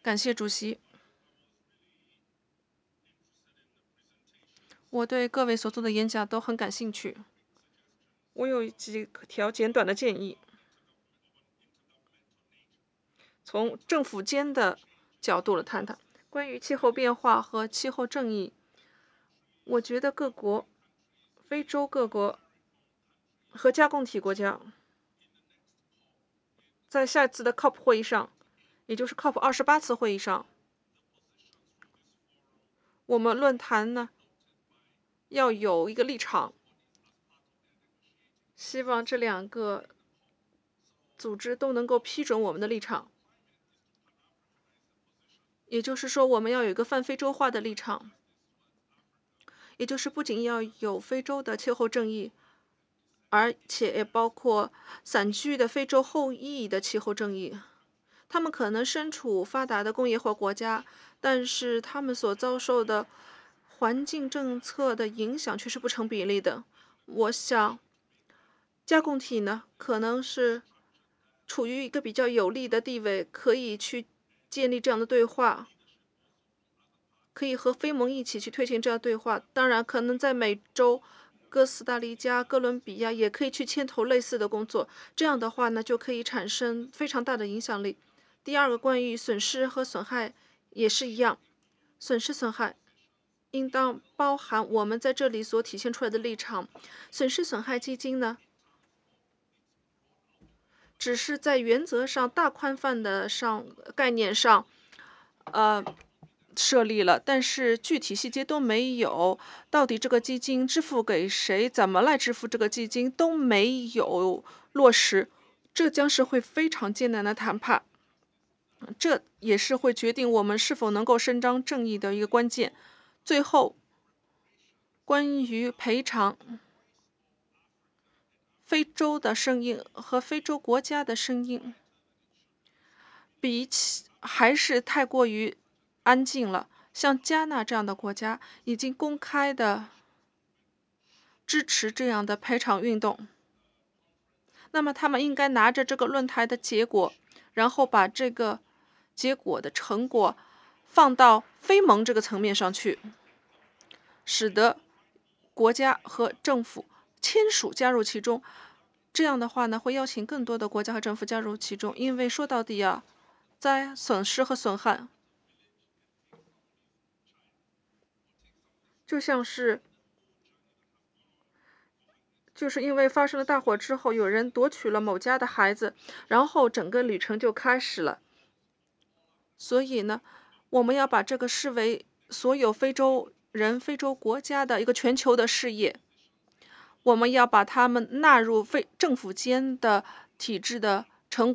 感谢主席。我对各位所做的演讲都很感兴趣。我有几条简短的建议。从政府间的角度来谈谈关于气候变化和气候正义，我觉得各国、非洲各国和加工体国家在下一次的 COP 会议上，也就是 COP28次会议上，我们论坛呢要有一个立场，希望这两个组织都能够批准我们的立场。也就是说，我们要有一个泛非洲化的立场，也就是不仅要有非洲的气候正义，而且也包括散居的非洲后裔的气候正义。他们可能身处发达的工业化国家，但是他们所遭受的环境政策的影响却是不成比例的。我想，加工体呢，可能是处于一个比较有利的地位，可以去建立这样的对话，可以和非盟一起去推进这样的对话。当然，可能在美洲、哥斯达黎加、哥伦比亚也可以去牵头类似的工作。这样的话呢，就可以产生非常大的影响力。第二个，关于损失和损害也是一样，损失损害应当包含我们在这里所体现出来的立场。损失损害基金呢，只是在原则上大宽泛的概念上，设立了，但是具体细节都没有。到底这个基金支付给谁，怎么来支付这个基金都没有落实，这将是会非常艰难的谈判。这也是会决定我们是否能够伸张正义的一个关键。最后，关于赔偿，非洲的声音和非洲国家的声音，比起还是太过于安静了。像加纳这样的国家已经公开的支持这样的赔偿运动，那么他们应该拿着这个论坛的结果，然后把这个结果的成果放到非盟这个层面上去，使得国家和政府签署加入其中。这样的话呢，会邀请更多的国家和政府加入其中，因为说到底啊，在损失和损害，就像是就是因为发生了大火之后，有人夺取了某家的孩子，然后整个旅程就开始了。所以呢，我们要把这个视为所有非洲人、非洲国家的一个全球的事业。我们要把他们纳入政府间的体制的